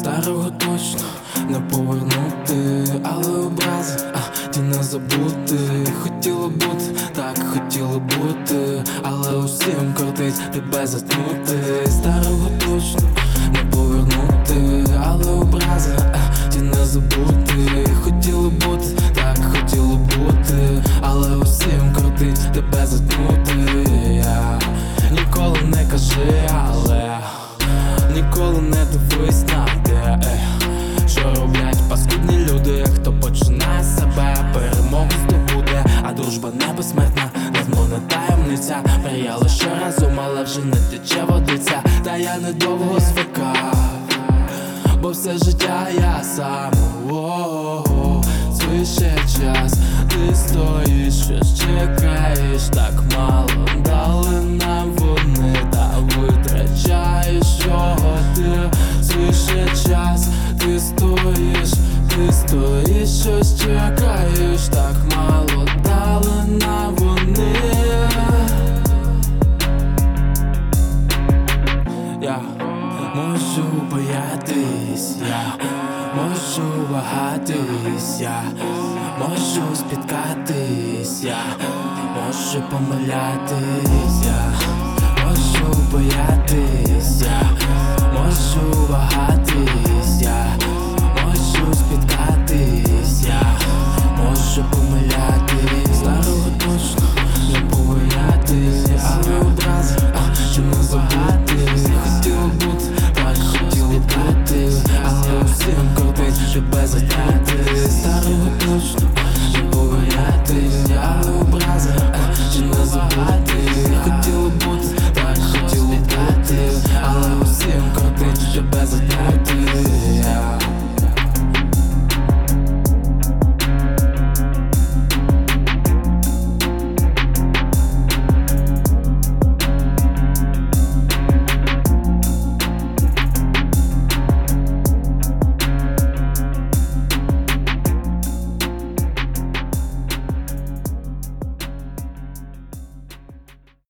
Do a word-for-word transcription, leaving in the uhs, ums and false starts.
Старого точно не повернути, але образи, а ті не забути. Хотіло бути, так хотіло бути, але усім кортить тебе заткнути. Старого точно не повернути, але образи, а ті не забути. Хотіло бути, так хотіло бути, але усім кортить тебе заткнути. Я ніколи не кажи, але ніколи не дивись на те, що роблять паскудні люди. Хто починає з себе, перемогу здобуде, а дружба не безсмертна, невмовна таємниця. Мріяли ще разом, але вже не тече водиця. Та я недовго звикав, бо все життя я сам. О-о-о, свище час, ти стоїш, щось чекаєш, так мало дали нам вони, та витрачаєш його ти. Свище час, ти стоїш, ти стоїш, щось чекаєш, так мало дали нам вони. Я можу боятись, я можу вагатись, я можу спіткатись, я можу помилятись, я можу боятись, я можу вагатись, я можу спіткатись.